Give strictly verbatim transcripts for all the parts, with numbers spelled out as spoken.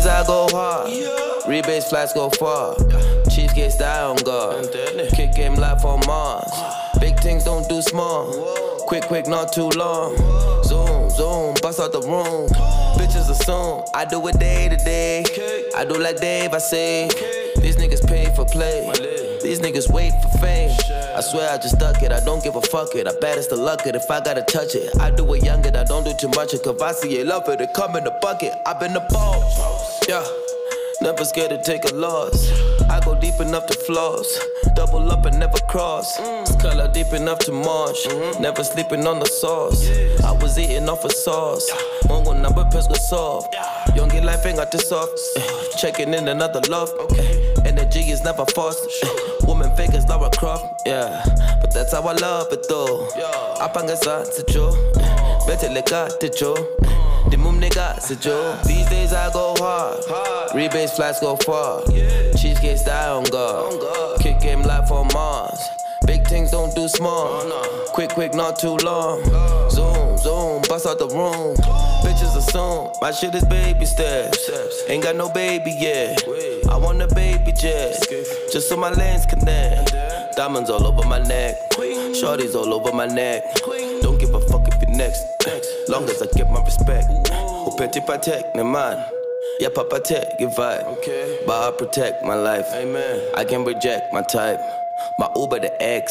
days I go hard. Rebase flats go far. Chiefs get style on guard. Kick game life on Mars. Big things don't do small. Quick, quick, not too long. Zoom, zoom, bust out the room. Bitches assume I do it day to day. I do like Dave, I say. These niggas pay for play. These niggas wait for fame. I swear I just stuck it, I don't give a fuck it. I bet it's the luck it if I gotta touch it. I do it younger, I don't do too much. Cause I see it, love it, it come in the bucket. I've been the boss, yeah. Never scared to take a loss. I go deep enough to floss. Double up and never cross. Color deep enough to marsh. Never sleeping on the sauce. I was eating off a sauce. Mongo number pes go soft. Young get life ain't got this off. Checking in another love. Energy is never forced. Woman fake as Lara Croft. Yeah, but that's how I love it though. Apanga sa jo. Better like got jo. The mum nigga jo. These days I go hard. Rebase flats go far. Chiefs get style on guard. Kick game life on Mars. Big things don't do small. Quick, quick, not too long. Zoom, zoom, bust out the room. Bitches assume my shit is baby steps. Ain't got no baby yet. I want a baby jet. Just so my lanes connect. Diamonds all over my neck. Shorties all over my neck. Don't give a fuck if you're next. Long as I get my respect. Upeti patek, ne man. Yeah, Papa Tech, give vibe. Okay. But I protect my life. Amen. I can reject my type. My Uber the X.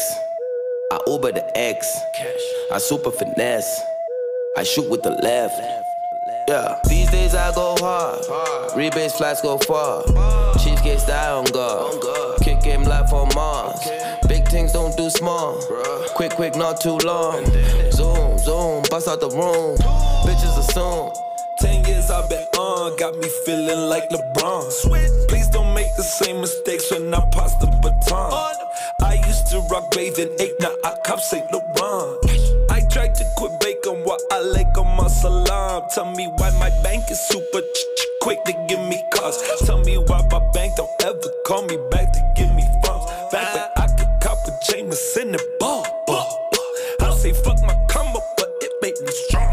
I Uber the X. Cash. I super finesse. I shoot with the left. Yeah. These days I go hard. hard. Rebase flats go far. Bar. Chiefs get style on guard. On Kick game life on Mars. Okay. Big things don't do small. Bruh. Quick, quick, not too long. Zoom, zoom, bust out the room. Bitches assume. Ten years I've been on, got me feeling like LeBron. Please don't make the same mistakes when I pass the baton. I used to rock bathing eight, now I cop Saint Laurent. I tried to quit bacon while I leg on my salam. Tell me why my bank is super ch-ch quick to give me cars. Tell me why my bank don't ever call me back to give me funds. Back when I could cop a Jameson and ball, ball. I say fuck my come up, but it made me strong.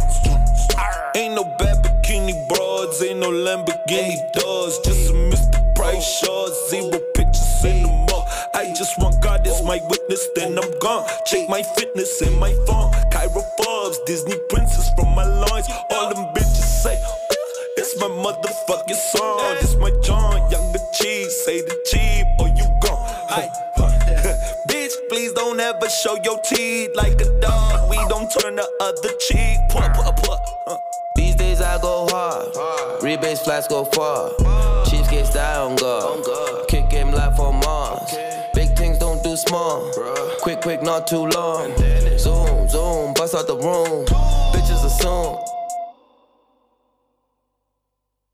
Ain't no bad bikini broads, ain't no Lamborghini doors. Just a Mister Price short, zero pictures in the mall. I just want God as my witness, then I'm gone. Check my fitness in my phone. Kyra Forbes, Disney princess from my loins. All them bitches say, it's my motherfucking song. It's my John, younger cheese, say the cheap or you gone. Hey, bitch, please don't ever show your teeth like a dog. We don't turn the other cheek. Puh, puh, puh. Uh. These days I go hard. hard. Rebase flats go far. Bar. Chiefs get style on guard. On Kick game life on Mars. Okay. Big things don't do small. Bruh. Quick, quick, not too long. Zoom, zoom, bust out the room. Bitches assume